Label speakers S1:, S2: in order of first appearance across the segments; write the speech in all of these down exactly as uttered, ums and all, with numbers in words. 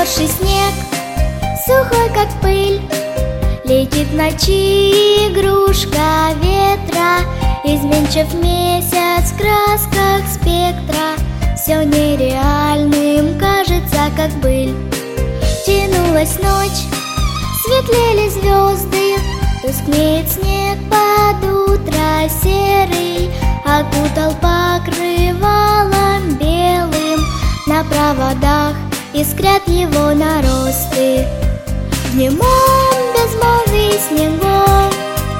S1: Замерзший снег, сухой как пыль, летит в ночи игрушка ветра. Изменчив месяц в красках спектра, все нереальным кажется, как быль. Тянулась ночь, светлели звезды, тускнеет снег под утро серый, окутал покрывалом белым. На проводах искрят его наросты. В немом безмолвии снегов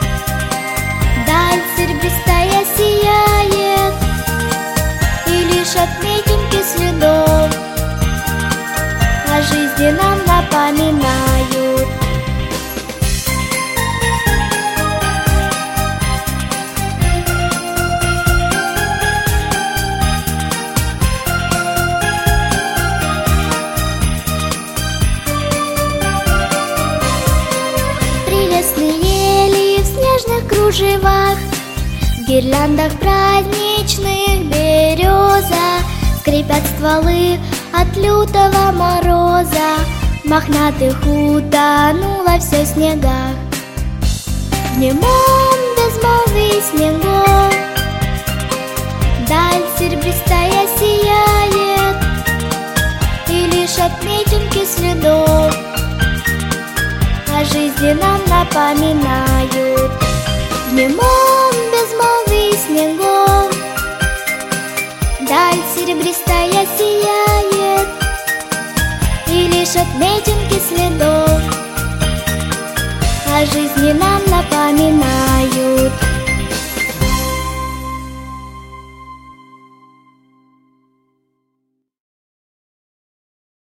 S1: даль серебристая сияет, и лишь отметинки следов о жизни нам напоминают. Кружевах, в гирляндах праздничных береза скрипят стволы от лютого мороза. Мохнатых утонуло все в снегах. В немом безмолвии снегов даль серебристая сияет, и лишь отметинки следов о жизни нам напоминают. В немом безмолвии снегов даль серебристая сияет, и лишь отметинки следов о жизни нам напоминают.